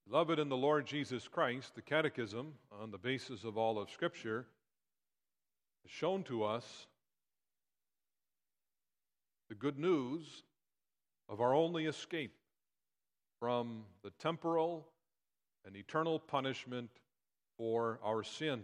Beloved in the Lord Jesus Christ, the Catechism, on the basis of all of Scripture, has shown to us the good news of our only escape from the temporal and eternal punishment for our sin.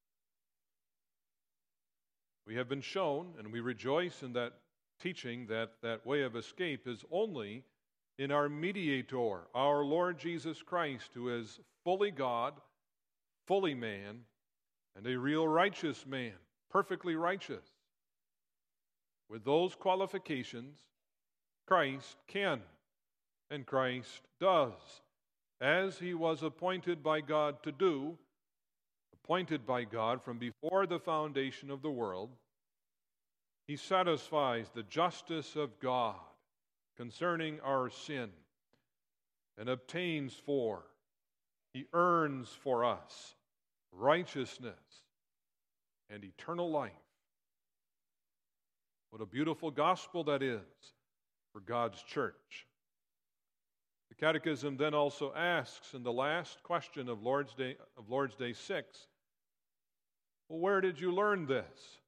We have been shown, and we rejoice in that teaching, that that way of escape is only in our mediator, our Lord Jesus Christ, who is fully God, fully man, and a real righteous man, perfectly righteous. With those qualifications, Christ can and Christ does, as he was appointed by God to do, appointed by God from before the foundation of the world. He satisfies the justice of God concerning our sin and obtains for, he earns for us righteousness and eternal life. What a beautiful gospel that is for God's church. The Catechism then also asks in the last question of Lord's Day 6, well, where did you learn this?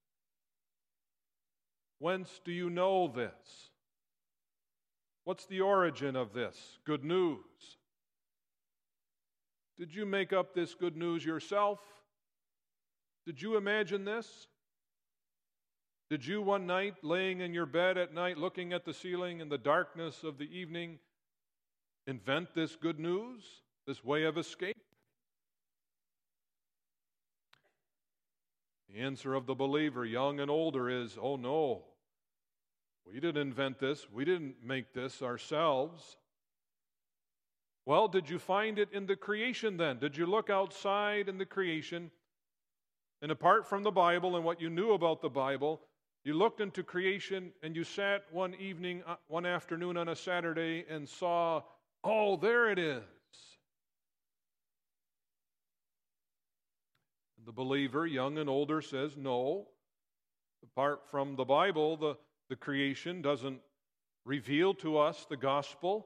Whence do you know this? What's the origin of this good news? Did you make up this good news yourself? Did you imagine this? Did you one night, laying in your bed at night, looking at the ceiling in the darkness of the evening, invent this good news, this way of escape? The answer of the believer, young and older, is, oh no. We didn't invent this. We didn't make this ourselves. Well, did you find it in the creation then? Did you look outside in the creation? And apart from the Bible and what you knew about the Bible, you looked into creation and you sat one evening, one afternoon on a Saturday and saw, oh, there it is. And the believer, young and older, says, no. Apart from the Bible, the creation doesn't reveal to us the gospel.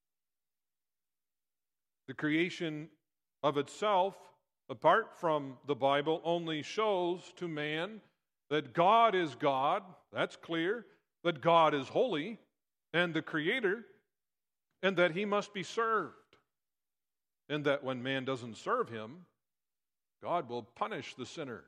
The creation of itself, apart from the Bible, only shows to man that God is God, that's clear, that God is holy and the Creator, and that He must be served. And that when man doesn't serve Him, God will punish the sinner.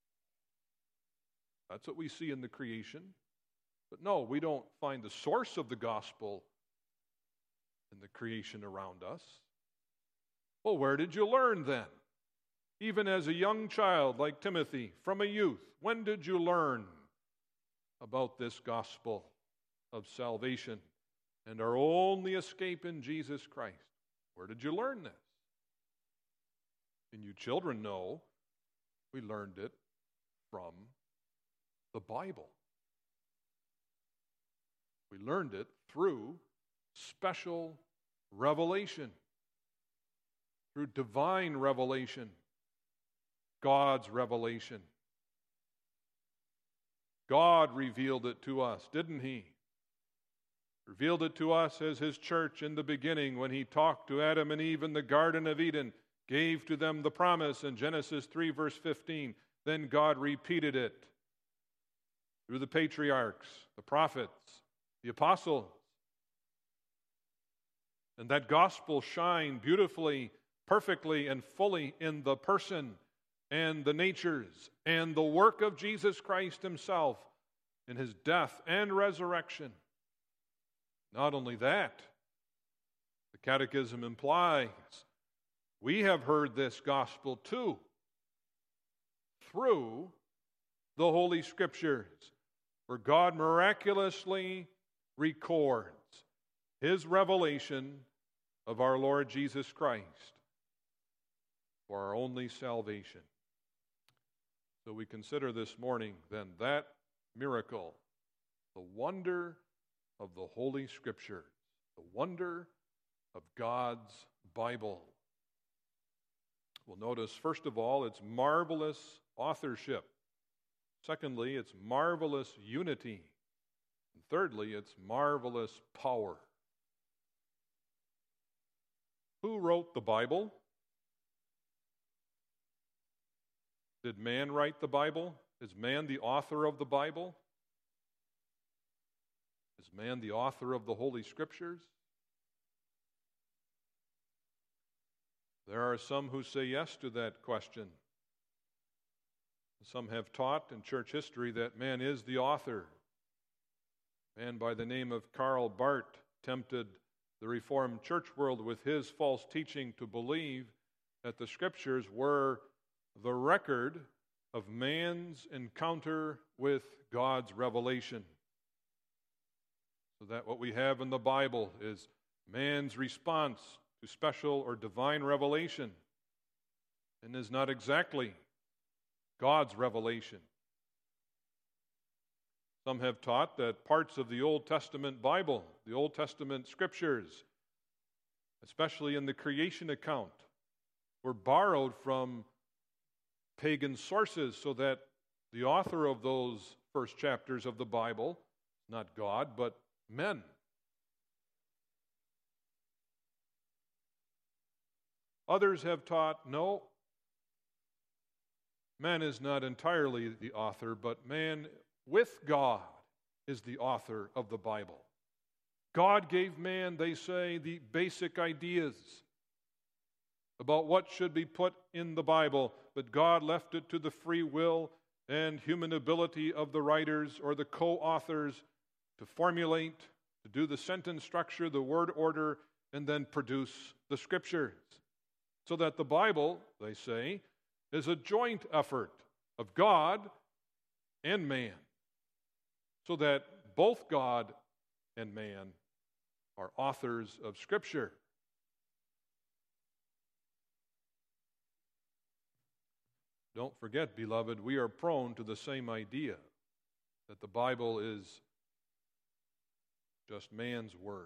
That's what we see in the creation. But no, we don't find the source of the gospel in the creation around us. Well, where did you learn then? Even as a young child like Timothy, from a youth, when did you learn about this gospel of salvation and our only escape in Jesus Christ? Where did you learn this? And you children know we learned it from the Bible. We learned it through special revelation, through divine revelation, God's revelation. God revealed it to us, didn't He? Revealed it to us as His church in the beginning when He talked to Adam and Eve in the Garden of Eden, gave to them the promise in Genesis 3 verse 15. Then God repeated it through the patriarchs, the prophets, the apostles. And that gospel shined beautifully, perfectly, and fully in the person and the natures and the work of Jesus Christ Himself in His death and resurrection. Not only that, the Catechism implies we have heard this gospel too through the Holy Scriptures, where God miraculously records His revelation of our Lord Jesus Christ for our only salvation. So we consider this morning then that miracle, the wonder of the Holy Scriptures, the wonder of God's Bible. We'll notice, first of all, its marvelous authorship. Secondly, its marvelous unity. And thirdly, its marvelous power. Who wrote the Bible? Did man write the Bible? Is man the author of the Bible? Is man the author of the Holy Scriptures? There are some who say yes to that question. Some have taught in church history that man is the author. A man by the name of Karl Barth tempted the Reformed church world with his false teaching to believe that the Scriptures were the record of man's encounter with God's revelation. So that what we have in the Bible is man's response to special or divine revelation, and is not exactly God's revelation. Some have taught that parts of the Old Testament Bible, the Old Testament Scriptures, especially in the creation account, were borrowed from pagan sources, so that the author of those first chapters of the Bible, not God, but men. Others have taught, no, man is not entirely the author, but man with God is the author of the Bible. God gave man, they say, the basic ideas about what should be put in the Bible, but God left it to the free will and human ability of the writers or the co-authors to formulate, to do the sentence structure, the word order, and then produce the Scriptures. So that the Bible, they say, is a joint effort of God and man, so that both God and man are authors of Scripture. Don't forget, beloved, we are prone to the same idea, that the Bible is just man's word.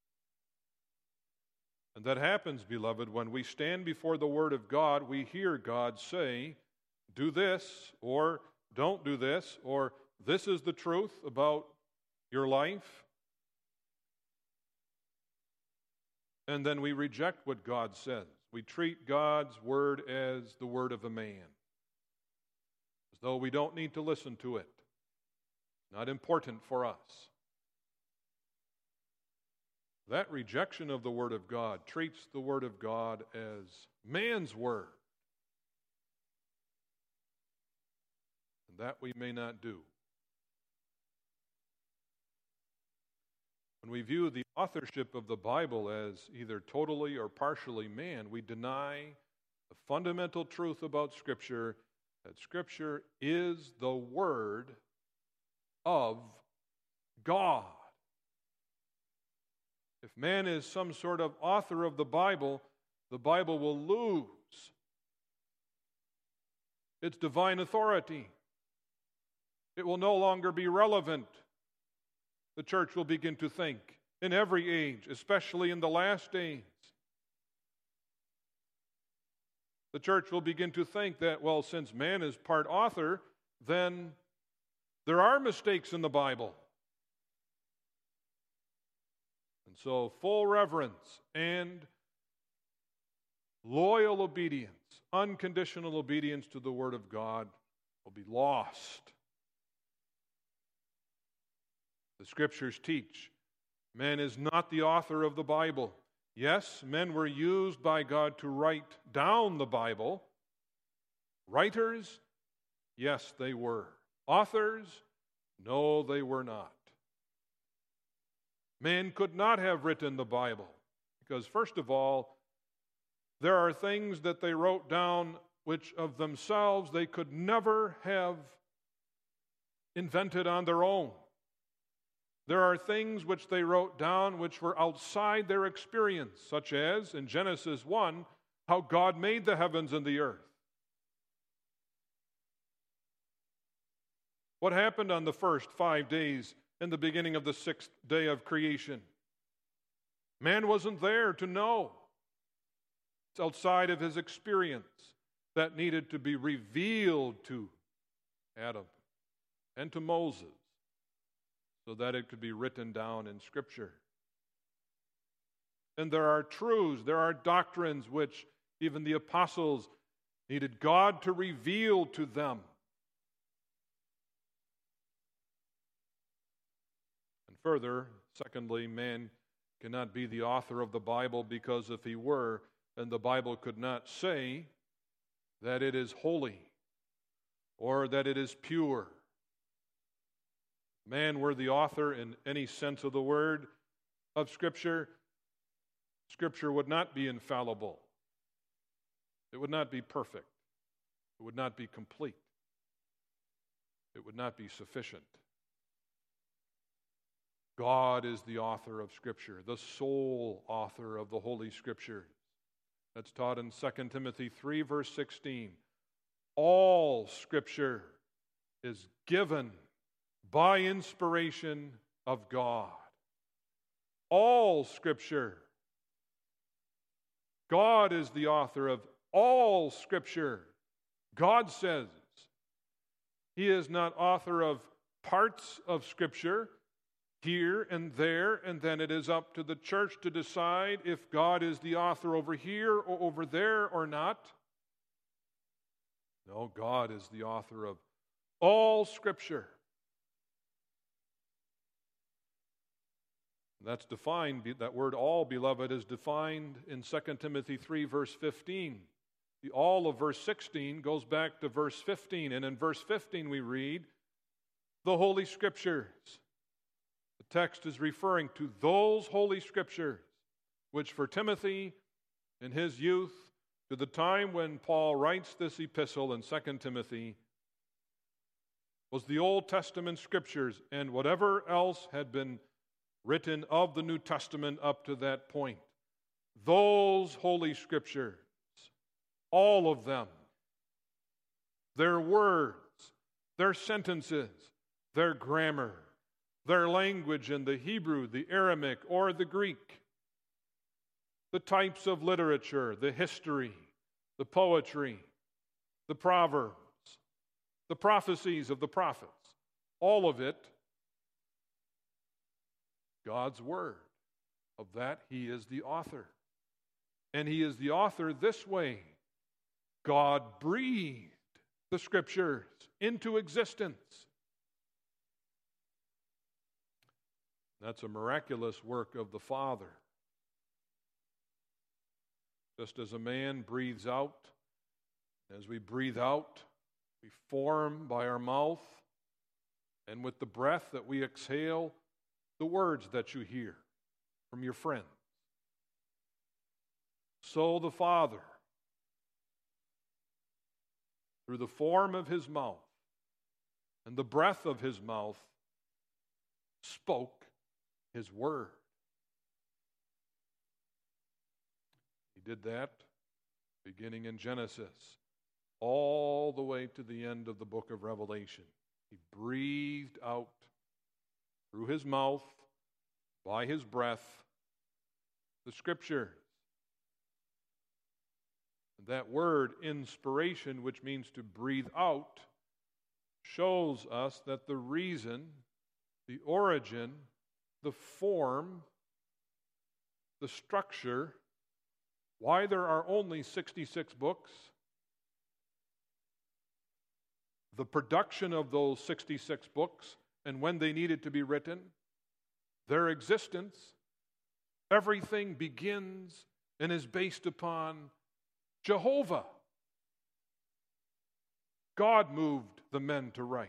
And that happens, beloved, when we stand before the Word of God, we hear God say, do this, or don't do this, or this is the truth about your life. And then we reject what God says. We treat God's Word as the word of a man, as though we don't need to listen to it. Not important for us. That rejection of the Word of God treats the Word of God as man's word. And that we may not do. When we view the authorship of the Bible as either totally or partially man, we deny the fundamental truth about Scripture, that Scripture is the Word of God. If man is some sort of author of the Bible will lose its divine authority. It will no longer be relevant. The church will begin to think in every age, especially in the last days. The church will begin to think that, well, since man is part author, then there are mistakes in the Bible. And so full reverence and loyal obedience, unconditional obedience to the Word of God will be lost. The Scriptures teach man is not the author of the Bible. Yes, men were used by God to write down the Bible. Writers, yes, they were. Authors, no, they were not. Man could not have written the Bible because, first of all, there are things that they wrote down which of themselves they could never have invented on their own. There are things which they wrote down which were outside their experience, such as, in Genesis 1, how God made the heavens and the earth. What happened on the first 5 days in the beginning of the 6th day of creation? Man wasn't there to know. It's outside of his experience that needed to be revealed to Adam and to Moses so that it could be written down in Scripture. And there are truths, there are doctrines which even the apostles needed God to reveal to them. And further, secondly, man cannot be the author of the Bible, because if he were, then the Bible could not say that it is holy or that it is pure. Man were the author in any sense of the word of Scripture, Scripture would not be infallible. It would not be perfect. It would not be complete. It would not be sufficient. God is the author of Scripture, the sole author of the Holy Scriptures. That's taught in 2 Timothy 3, verse 16. All Scripture is given by inspiration of God. All Scripture. God is the author of all Scripture. God says He is not author of parts of Scripture, here and there, and then it is up to the church to decide if God is the author over here or over there or not. No, God is the author of all Scripture. That's defined, that word all, beloved, is defined in 2 Timothy 3, verse 15. The all of verse 16 goes back to verse 15, and in verse 15 we read, the Holy Scriptures. The text is referring to those Holy Scriptures, which for Timothy in his youth, to the time when Paul writes this epistle in 2 Timothy, was the Old Testament Scriptures and whatever else had been written of the New Testament up to that point. Those Holy Scriptures, all of them, their words, their sentences, their grammar, their language in the Hebrew, the Aramaic, or the Greek, the types of literature, the history, the poetry, the proverbs, the prophecies of the prophets, all of it, God's Word. Of that, He is the author. And He is the author this way. God breathed the Scriptures into existence. That's a miraculous work of the Father. Just as a man breathes out, as we breathe out, we form by our mouth, and with the breath that we exhale, the words that you hear from your friends. So the Father, through the form of His mouth and the breath of His mouth, spoke His word. He did that beginning in Genesis all the way to the end of the book of Revelation. He breathed out through His mouth, by His breath, the Scriptures. That word, inspiration, which means to breathe out, shows us that the reason, the origin, the form, the structure, why there are only 66 books, the production of those 66 books, and when they needed to be written, their existence, everything begins and is based upon Jehovah. God moved the men to write.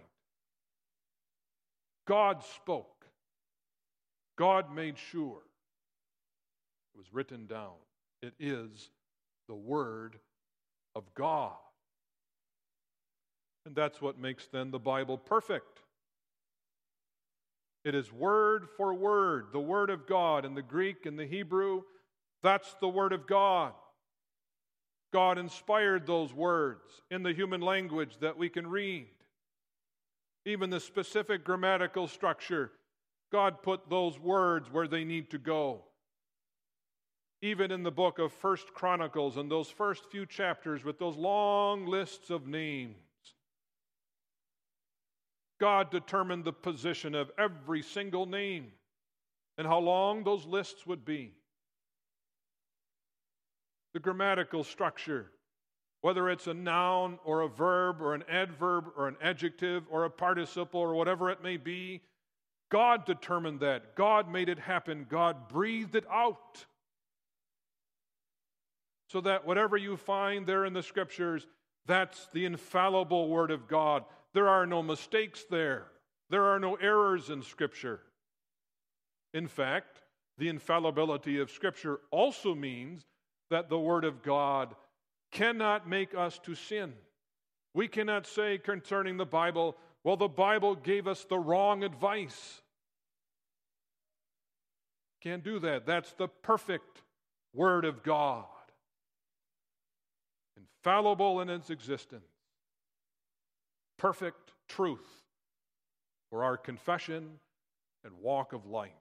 God spoke. God made sure it was written down. It is the Word of God. And that's what makes then the Bible perfect. It is word for word, the Word of God. In the Greek and the Hebrew, that's the Word of God. God inspired those words in the human language that we can read. Even the specific grammatical structure, God put those words where they need to go. Even in the book of 1 Chronicles and those first few chapters with those long lists of names, God determined the position of every single name and how long those lists would be. the grammatical structure, whether it's a noun or a verb or an adverb or an adjective or a participle or whatever it may be. God determined that. God made it happen. God breathed it out. So that whatever you find there in the Scriptures, that's the infallible Word of God. There are no mistakes there. There are no errors in Scripture. In fact, the infallibility of Scripture also means that the Word of God cannot make us to sin. We cannot say concerning the Bible, well, the Bible gave us the wrong advice. Can't do that. That's the perfect Word of God. Infallible in its existence. Perfect truth for our confession and walk of life.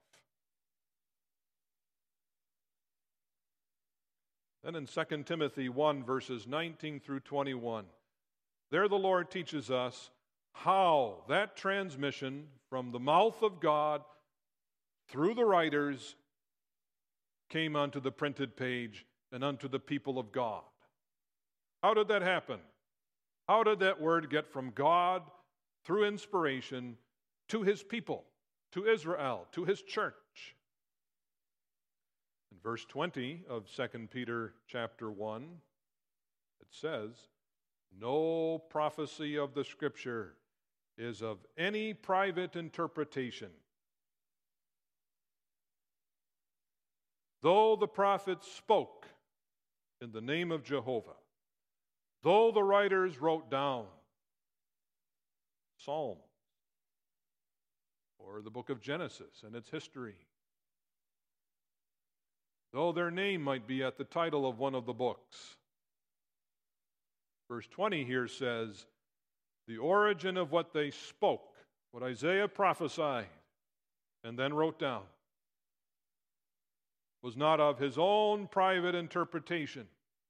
Then in 2 Timothy 1, verses 19 through 21, there the Lord teaches us how that transmission from the mouth of God through the writers came onto the printed page and unto the people of God. How did that happen? How did that word get from God through inspiration to his people, to Israel, to his church? In verse 20 of 2 Peter chapter 1, it says, "No prophecy of the Scripture is of any private interpretation. Though the prophets spoke in the name of Jehovah, though the writers wrote down Psalms or the book of Genesis and its history, though their name might be at the title of one of the books." Verse 20 here says, the origin of what they spoke, what Isaiah prophesied and then wrote down, was not of his own private interpretation.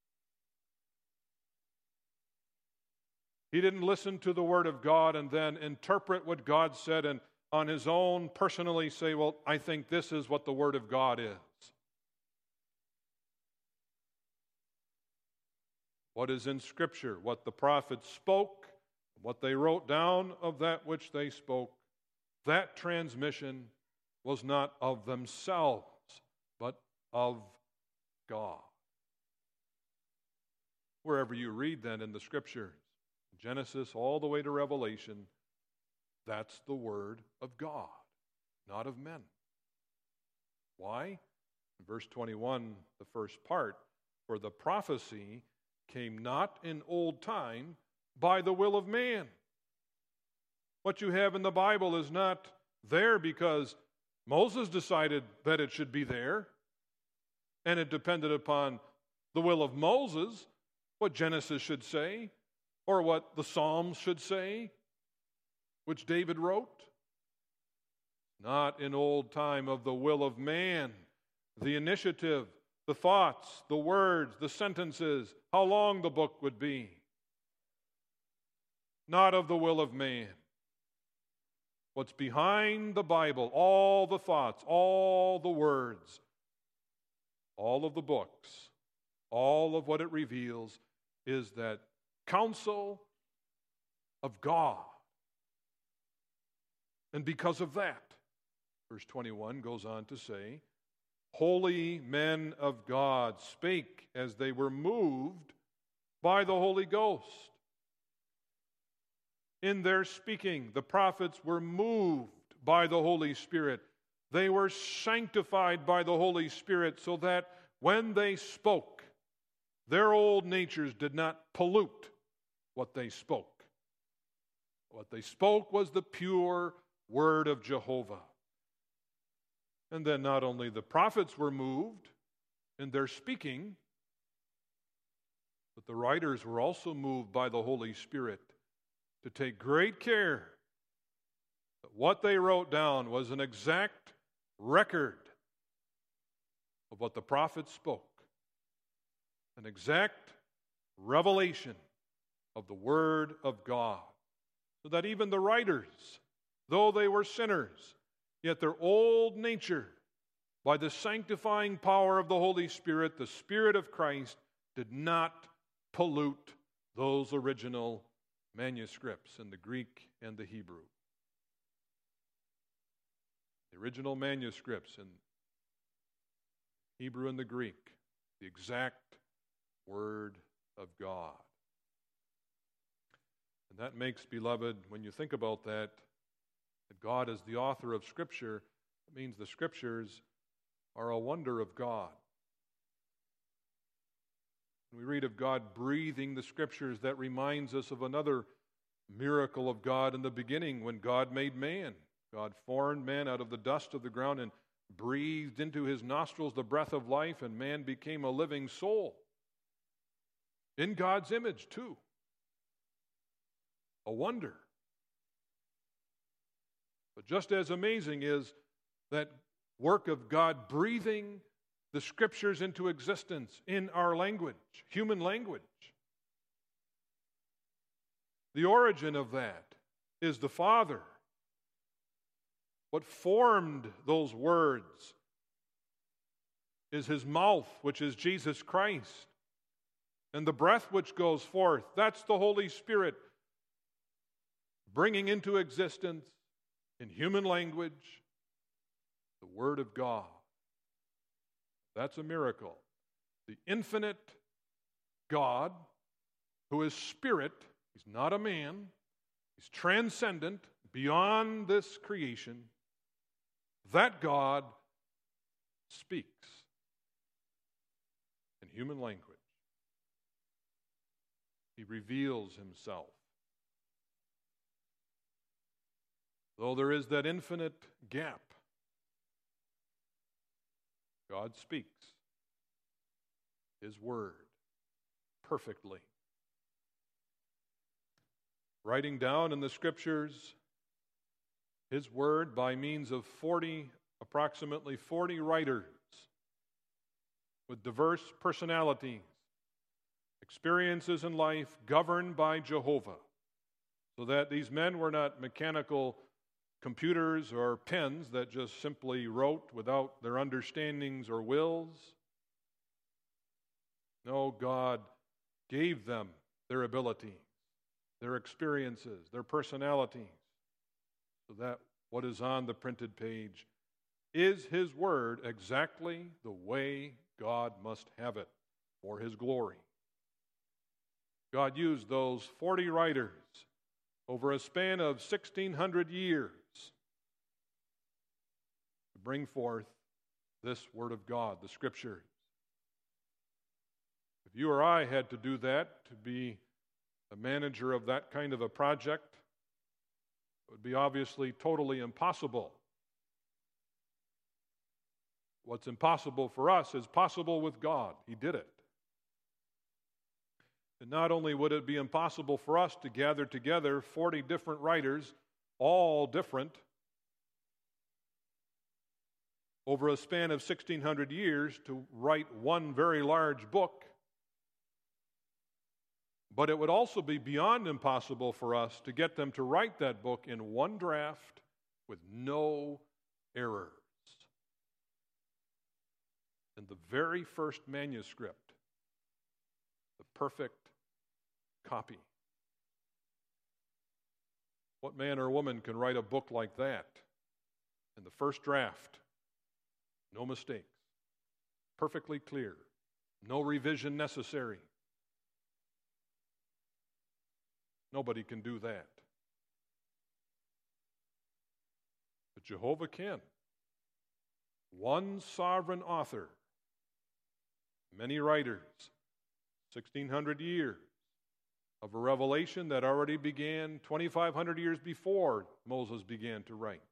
He didn't listen to the Word of God and then interpret what God said and on his own personally say, well, I think this is what the Word of God is. What is in Scripture, what the prophets spoke, what they wrote down of that which they spoke, that transmission was not of themselves, but of God. Wherever you read then in the Scriptures, Genesis all the way to Revelation, that's the Word of God, not of men. Why? In verse 21, the first part, for the prophecy came not in old time by the will of man. What you have in the Bible is not there because Moses decided that it should be there, and it depended upon the will of Moses, what Genesis should say, or what the Psalms should say, which David wrote. Not in old time of the will of man, the initiative, the thoughts, the words, the sentences, how long the book would be. Not of the will of man. What's behind the Bible, all the thoughts, all the words, all of the books, all of what it reveals is that counsel of God. And because of that, verse 21 goes on to say, holy men of God spake as they were moved by the Holy Ghost. In their speaking, the prophets were moved by the Holy Spirit. They were sanctified by the Holy Spirit so that when they spoke, their old natures did not pollute what they spoke. What they spoke was the pure word of Jehovah. And then not only the prophets were moved in their speaking, but the writers were also moved by the Holy Spirit to take great care that what they wrote down was an exact record of what the prophets spoke, an exact revelation of the Word of God, so that even the writers, though they were sinners, yet their old nature, by the sanctifying power of the Holy Spirit, the Spirit of Christ, did not pollute those original manuscripts in the Greek and the Hebrew. The original manuscripts in Hebrew and the Greek, the exact Word of God. And that makes, beloved, when you think about that God is the author of Scripture, it means the Scriptures are a wonder of God. We read of God breathing the Scriptures. That reminds us of another miracle of God in the beginning when God made man. God formed man out of the dust of the ground and breathed into his nostrils the breath of life, and man became a living soul. In God's image, too. A wonder. But just as amazing is that work of God breathing the Scriptures into existence in our language, human language. The origin of that is the Father. What formed those words is His mouth, which is Jesus Christ. And the breath which goes forth, that's the Holy Spirit bringing into existence in human language the Word of God. That's a miracle. The infinite God, who is Spirit, He's not a man, He's transcendent, beyond this creation. That God speaks in human language. He reveals Himself. Though there is that infinite gap, God speaks His Word perfectly. Writing down in the Scriptures His Word by means of approximately 40 writers with diverse personalities, experiences in life governed by Jehovah, so that these men were not mechanical computers or pens that just simply wrote without their understandings or wills. No, God gave them their abilities, their experiences, their personalities, so that what is on the printed page is His Word exactly the way God must have it for His glory. God used those 40 writers over a span of 1,600 years to bring forth this Word of God, the Scriptures. If you or I had to do that, to be a manager of that kind of a project, it would be obviously totally impossible. What's impossible for us is possible with God. He did it. And not only would it be impossible for us to gather together 40 different writers, all different, over a span of 1,600 years to write one very large book, but it would also be beyond impossible for us to get them to write that book in one draft with no errors. And the very first manuscript, the perfect copy. What man or woman can write a book like that? In the first draft, no mistakes, perfectly clear, no revision necessary. Nobody can do that. But Jehovah can. One sovereign author, many writers, 1,600 years of a revelation that already began 2,500 years before Moses began to write.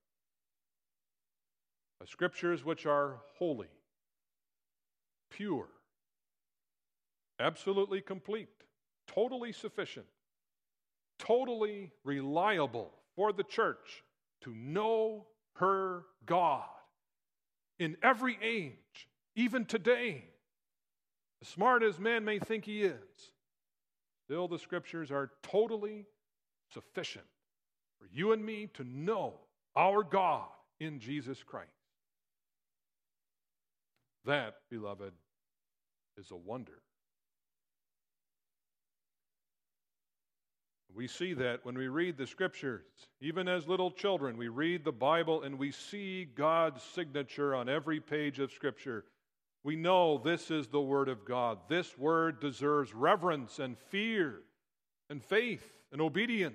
Scriptures which are holy, pure, absolutely complete, totally sufficient, totally reliable for the church to know her God in every age, even today. As smart as man may think he is, still the Scriptures are totally sufficient for you and me to know our God in Jesus Christ. That, beloved, is a wonder. We see that when we read the Scriptures. Even as little children, we read the Bible and we see God's signature on every page of Scripture. We know this is the Word of God. This Word deserves reverence and fear and faith and obedience.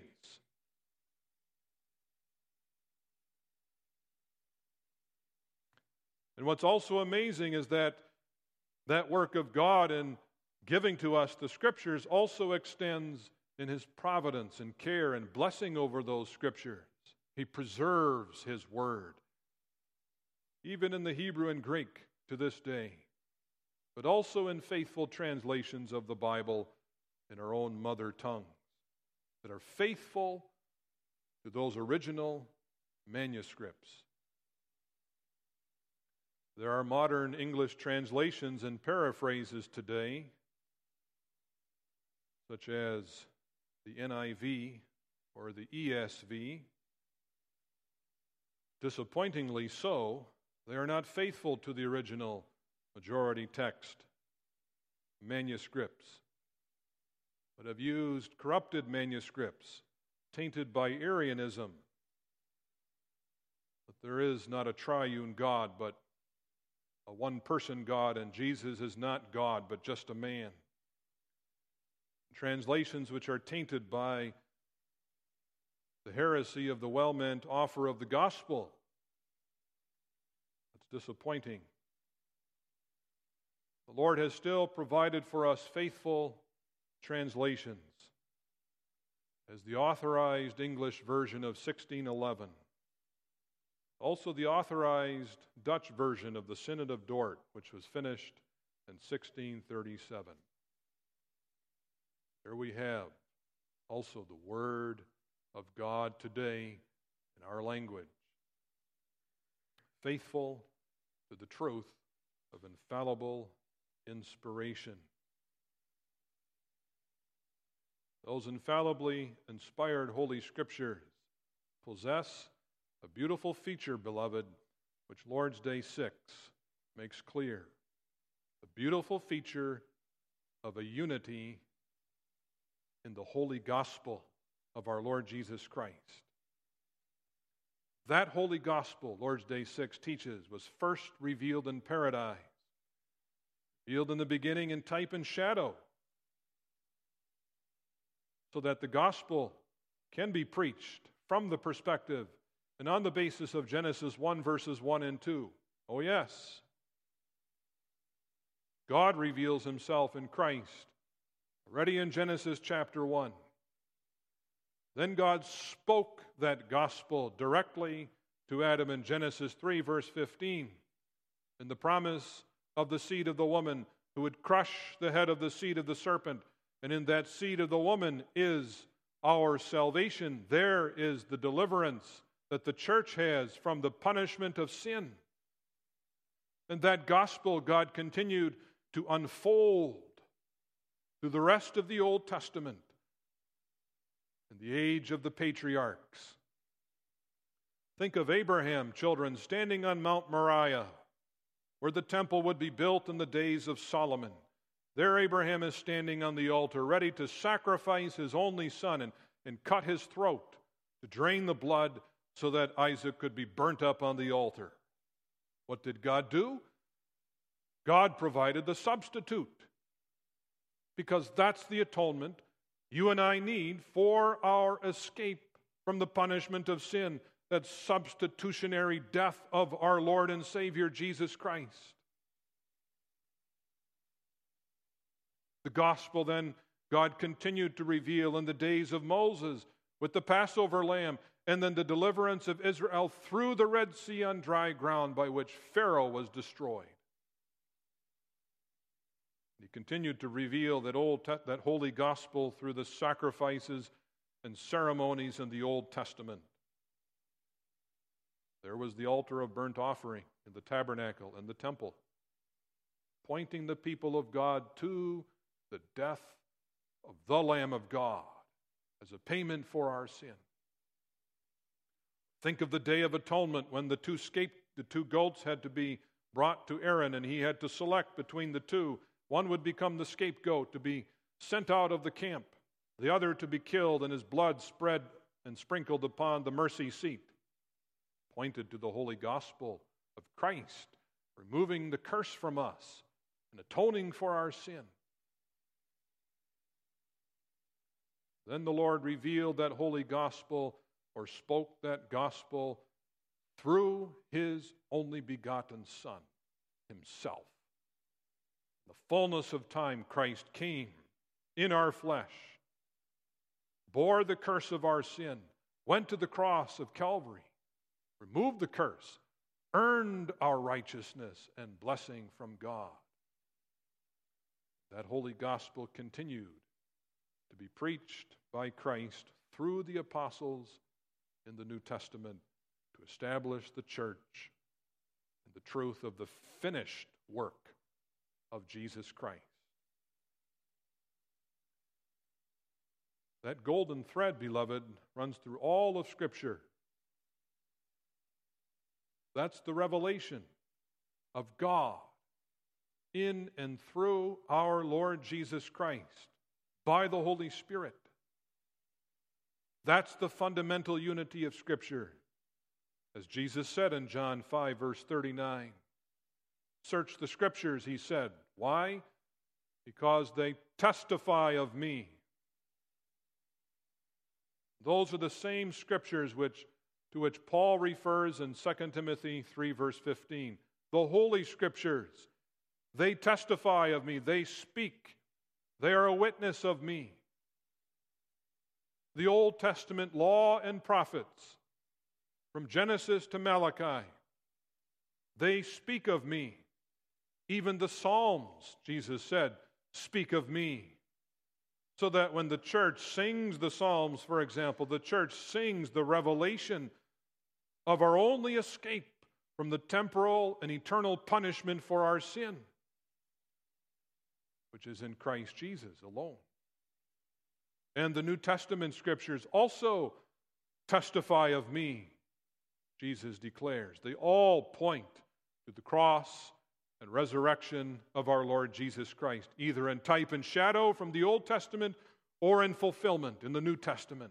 And what's also amazing is that work of God in giving to us the Scriptures also extends in His providence and care and blessing over those Scriptures. He preserves His Word, even in the Hebrew and Greek to this day, but also in faithful translations of the Bible in our own mother tongues that are faithful to those original manuscripts. There are modern English translations and paraphrases today, such as the NIV or the ESV. Disappointingly so, they are not faithful to the original majority text manuscripts, but have used corrupted manuscripts tainted by Arianism. But there is not a triune God, but a one-person God, and Jesus is not God, but just a man. Translations which are tainted by the heresy of the well-meant offer of the gospel. That's disappointing. The Lord has still provided for us faithful translations, as the authorized English version of 1611. Also the authorized Dutch version of the Synod of Dort, which was finished in 1637. There we have also the Word of God today in our language, faithful to the truth of infallible inspiration. Those infallibly inspired Holy Scriptures possess a beautiful feature, beloved, which Lord's Day 6 makes clear. The beautiful feature of a unity in the holy gospel of our Lord Jesus Christ. That holy gospel, Lord's Day 6 teaches, was first revealed in paradise, revealed in the beginning in type and shadow, so that the gospel can be preached from the perspective and on the basis of Genesis 1, verses 1 and 2. Oh yes, God reveals Himself in Christ, already in Genesis chapter 1. Then God spoke that gospel directly to Adam in Genesis 3, verse 15, in the promise of the seed of the woman who would crush the head of the seed of the serpent. And in that seed of the woman is our salvation. There is the deliverance that the church has from the punishment of sin. And that gospel God continued to unfold through the rest of the Old Testament in the age of the patriarchs. Think of Abraham, children, standing on Mount Moriah, where the temple would be built in the days of Solomon. There Abraham is standing on the altar, ready to sacrifice his only son and cut his throat to drain the blood so that Isaac could be burnt up on the altar. What did God do? God provided the substitute, because that's the atonement you and I need for our escape from the punishment of sin, that substitutionary death of our Lord and Savior Jesus Christ. The gospel then God continued to reveal in the days of Moses with the Passover lamb, and then the deliverance of Israel through the Red Sea on dry ground by which Pharaoh was destroyed. He continued to reveal that holy gospel through the sacrifices and ceremonies in the Old Testament. There was the altar of burnt offering in the tabernacle and the temple, pointing the people of God to the death of the Lamb of God as a payment for our sin. Think of the Day of Atonement when the two goats had to be brought to Aaron, and he had to select between the two. One would become the scapegoat to be sent out of the camp, the other to be killed and his blood spread and sprinkled upon the mercy seat, pointed to the holy gospel of Christ, removing the curse from us and atoning for our sin. Then the Lord revealed that holy gospel, or spoke that gospel, through his only begotten Son, himself. In the fullness of time, Christ came in our flesh, bore the curse of our sin, went to the cross of Calvary, removed the curse, earned our righteousness and blessing from God. That holy gospel continued to be preached by Christ through the apostles in the New Testament to establish the church in the truth of the finished work of Jesus Christ. That golden thread, beloved, runs through all of Scripture. That's the revelation of God in and through our Lord Jesus Christ by the Holy Spirit. That's the fundamental unity of Scripture. As Jesus said in John 5, verse 39, search the Scriptures, he said. Why? Because they testify of me. Those are the same Scriptures to which Paul refers in 2 Timothy 3, verse 15. The Holy Scriptures, they testify of me, they speak, they are a witness of me. The Old Testament law and prophets, from Genesis to Malachi, they speak of me. Even the Psalms, Jesus said, speak of me. So that when the church sings the Psalms, for example, the church sings the revelation of our only escape from the temporal and eternal punishment for our sin, which is in Christ Jesus alone. And the New Testament Scriptures also testify of me, Jesus declares. They all point to the cross and resurrection of our Lord Jesus Christ, either in type and shadow from the Old Testament or in fulfillment in the New Testament.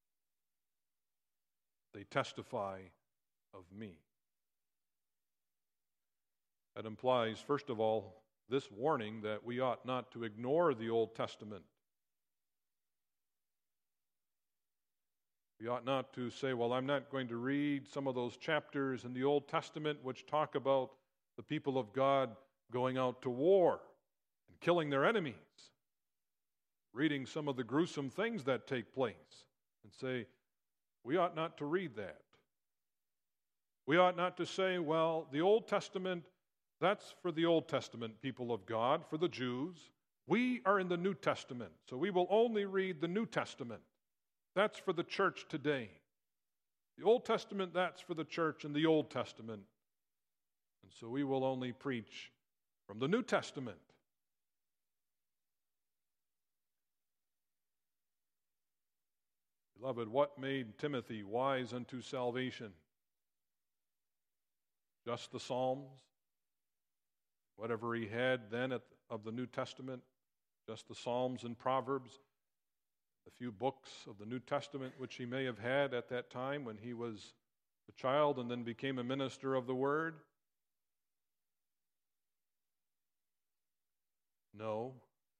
They testify of me. That implies, first of all, this warning that we ought not to ignore the Old Testament. We ought not to say, well, I'm not going to read some of those chapters in the Old Testament which talk about the people of God going out to war and killing their enemies, reading some of the gruesome things that take place, and say, we ought not to read that. We ought not to say, well, the Old Testament, that's for the Old Testament people of God, for the Jews. We are in the New Testament, so we will only read the New Testament. That's for the church today. The Old Testament, that's for the church in the Old Testament. And so we will only preach from the New Testament. Beloved, what made Timothy wise unto salvation? Just the Psalms? Whatever he had then of the New Testament? Just the Psalms and Proverbs? The few books of the New Testament which he may have had at that time when he was a child and then became a minister of the Word? No.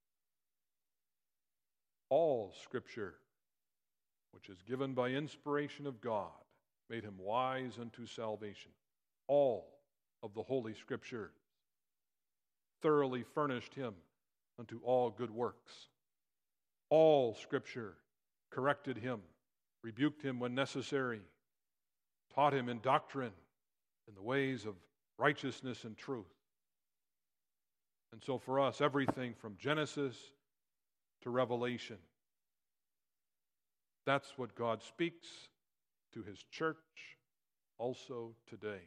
All Scripture, which is given by inspiration of God, made him wise unto salvation. All of the Holy Scriptures thoroughly furnished him unto all good works. All Scripture corrected him, rebuked him when necessary, taught him in doctrine, in the ways of righteousness and truth. And so for us, everything from Genesis to Revelation, that's what God speaks to his church also today.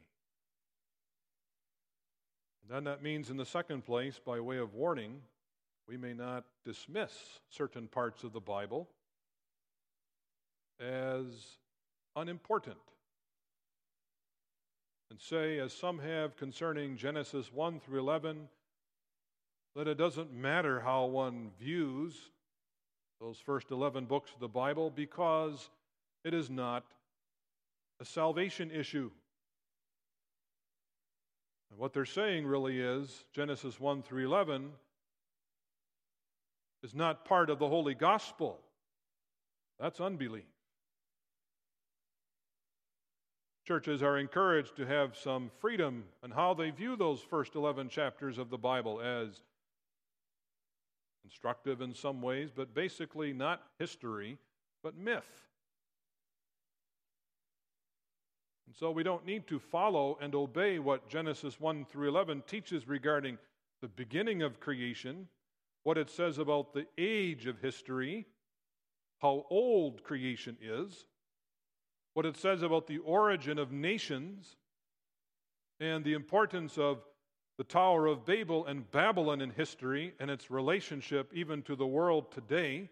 And then that means, in the second place, by way of warning, we may not dismiss certain parts of the Bible as unimportant and say, as some have concerning Genesis 1 through 11, that it doesn't matter how one views those first 11 books of the Bible, because it is not a salvation issue. And what they're saying really is Genesis 1 through 11 is not part of the Holy Gospel. That's unbelief. Churches are encouraged to have some freedom in how they view those first 11 chapters of the Bible as instructive in some ways, but basically not history, but myth. And so we don't need to follow and obey what Genesis 1 through 11 teaches regarding the beginning of creation, what it says about the age of history, how old creation is, what it says about the origin of nations, and the importance of the Tower of Babel and Babylon in history and its relationship even to the world today.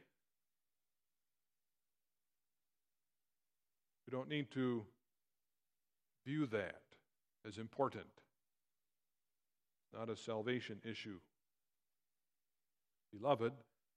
We don't need to view that as important. Not a salvation issue. Beloved,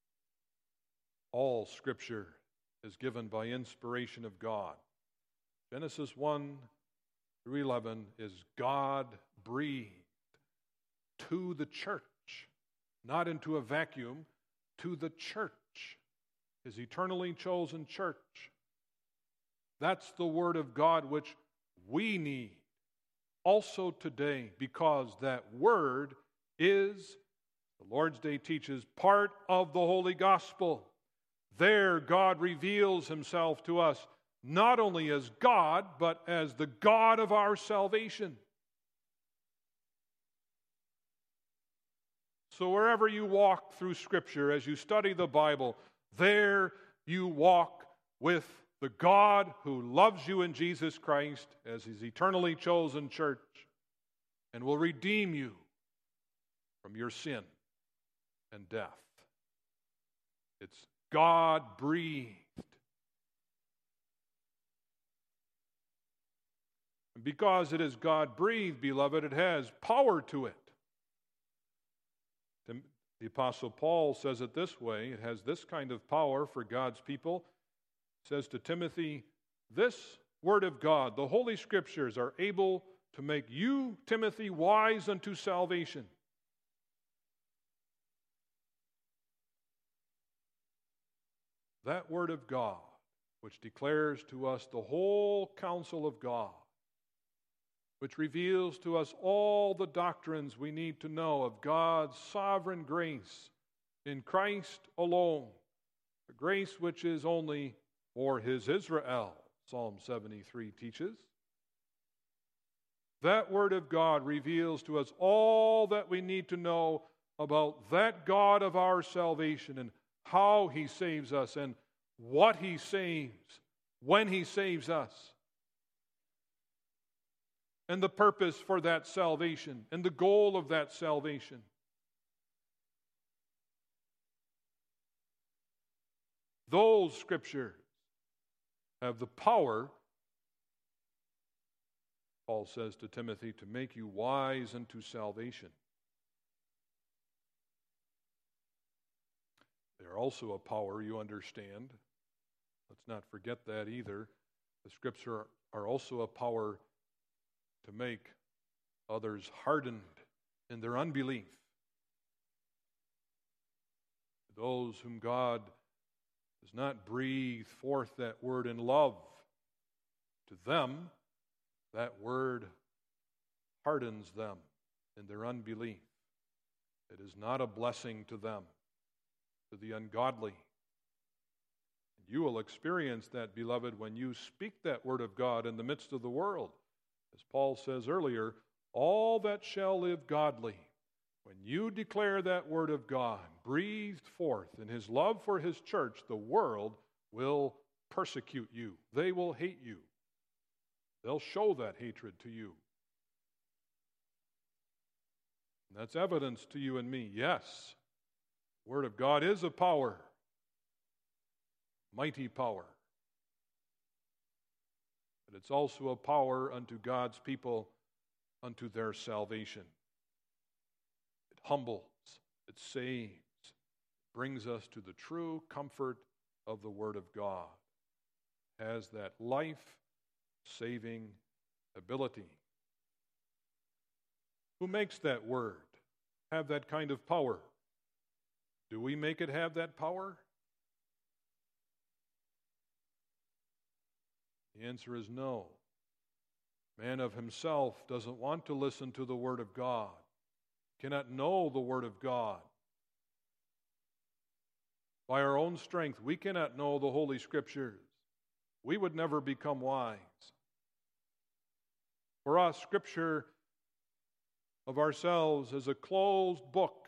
all Scripture is given by inspiration of God. Genesis 1 through 11 is God-breathed to the church, not into a vacuum, to the church, His eternally chosen church. That's the Word of God which we need also today, because that Word is, the Lord's Day teaches, part of the Holy Gospel. There God reveals Himself to us not only as God, but as the God of our salvation. So wherever you walk through Scripture, as you study the Bible, there you walk with the God who loves you in Jesus Christ as His eternally chosen church and will redeem you from your sin and death. It's God-breathed. And because it is God-breathed, beloved, it has power to it. The Apostle Paul says it this way. It has this kind of power for God's people. He says to Timothy, this Word of God, the Holy Scriptures, are able to make you, Timothy, wise unto salvation. That Word of God, which declares to us the whole counsel of God, which reveals to us all the doctrines we need to know of God's sovereign grace in Christ alone, the grace which is only for His Israel, Psalm 73 teaches. That Word of God reveals to us all that we need to know about that God of our salvation and how He saves us and what He saves, when He saves us, and the purpose for that salvation and the goal of that salvation. Those Scriptures have the power, Paul says to Timothy, to make you wise unto salvation. They are also a power, you understand. Let's not forget that either. The Scriptures are also a power to make others hardened in their unbelief. Those whom God does not breathe forth that Word in love, to them, that Word hardens them in their unbelief. It is not a blessing to them, to the ungodly. And you will experience that, beloved, when you speak that Word of God in the midst of the world. As Paul says earlier, all that shall live godly, when you declare that Word of God breathed forth in His love for His church, the world will persecute you. They will hate you. They'll show that hatred to you. And that's evidence to you and me. Yes, the Word of God is a power, mighty power. But it's also a power unto God's people, unto their salvation. It humbles, it saves, brings us to the true comfort of the Word of God. It has that life-saving ability. Who makes that Word have that kind of power? Do we make it have that power? The answer is no. Man of himself doesn't want to listen to the Word of God, cannot know the Word of God. By our own strength, we cannot know the Holy Scriptures. We would never become wise. For us, Scripture of ourselves is a closed book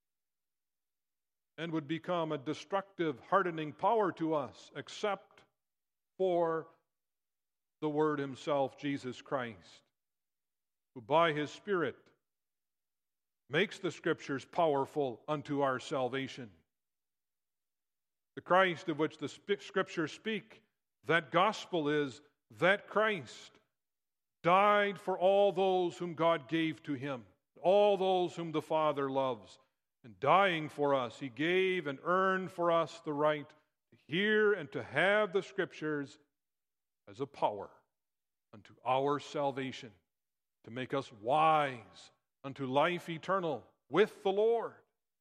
and would become a destructive, hardening power to us, except for the Word Himself, Jesus Christ, who by His Spirit makes the Scriptures powerful unto our salvation. The Christ of which the Scriptures speak, that gospel is that Christ died for all those whom God gave to Him, all those whom the Father loves. And dying for us, He gave and earned for us the right to hear and to have the Scriptures as a power unto our salvation, to make us wise unto life eternal with the Lord.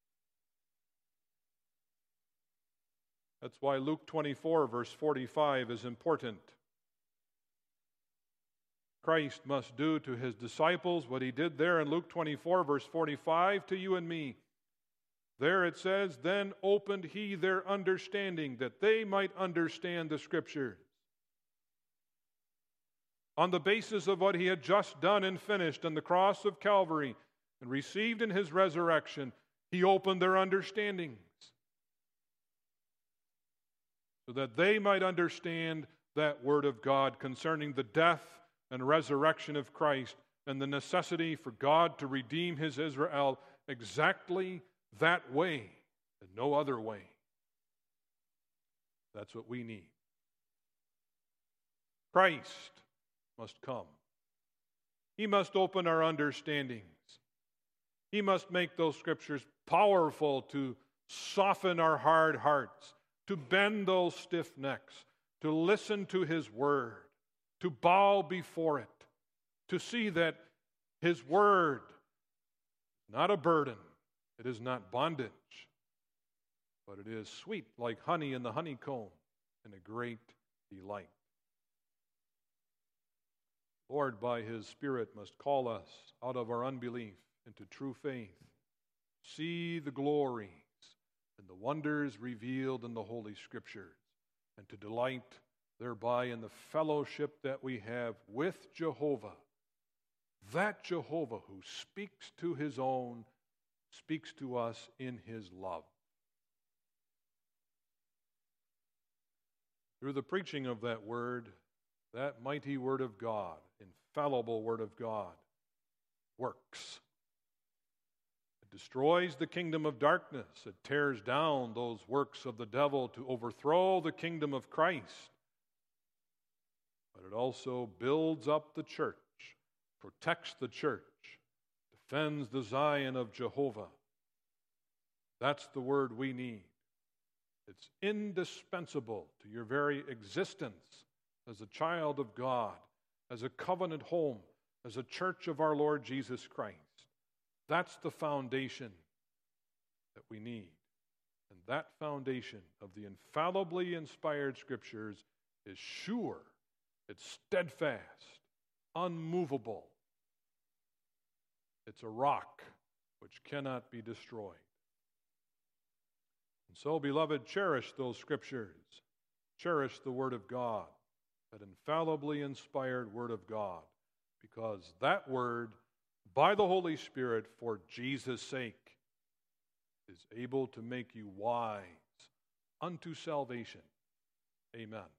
That's why Luke 24, verse 45 is important. Christ must do to His disciples what He did there in Luke 24, verse 45, to you and me. There it says, "Then opened He their understanding, that they might understand the Scriptures." On the basis of what He had just done and finished on the cross of Calvary and received in His resurrection, He opened their understandings so that they might understand that Word of God concerning the death and resurrection of Christ and the necessity for God to redeem His Israel exactly that way and no other way. That's what we need. Christ must come. He must open our understandings. He must make those Scriptures powerful to soften our hard hearts, to bend those stiff necks, to listen to His Word, to bow before it, to see that His Word is not a burden, it is not bondage, but it is sweet like honey in the honeycomb and a great delight. Lord, by His Spirit, must call us out of our unbelief into true faith, see the glories and the wonders revealed in the Holy Scriptures, and to delight thereby in the fellowship that we have with Jehovah, that Jehovah who speaks to His own, speaks to us in His love. Through the preaching of that Word, that mighty Word of God, infallible Word of God, works. It destroys the kingdom of darkness. It tears down those works of the devil to overthrow the kingdom of Christ. But it also builds up the church, protects the church, defends the Zion of Jehovah. That's the word we need. It's indispensable to your very existence as a child of God, as a covenant home, as a church of our Lord Jesus Christ. That's the foundation that we need. And that foundation of the infallibly inspired Scriptures is sure, it's steadfast, unmovable. It's a rock which cannot be destroyed. And so, beloved, cherish those Scriptures. Cherish the Word of God, that infallibly inspired Word of God, because that Word, by the Holy Spirit, for Jesus' sake, is able to make you wise unto salvation. Amen.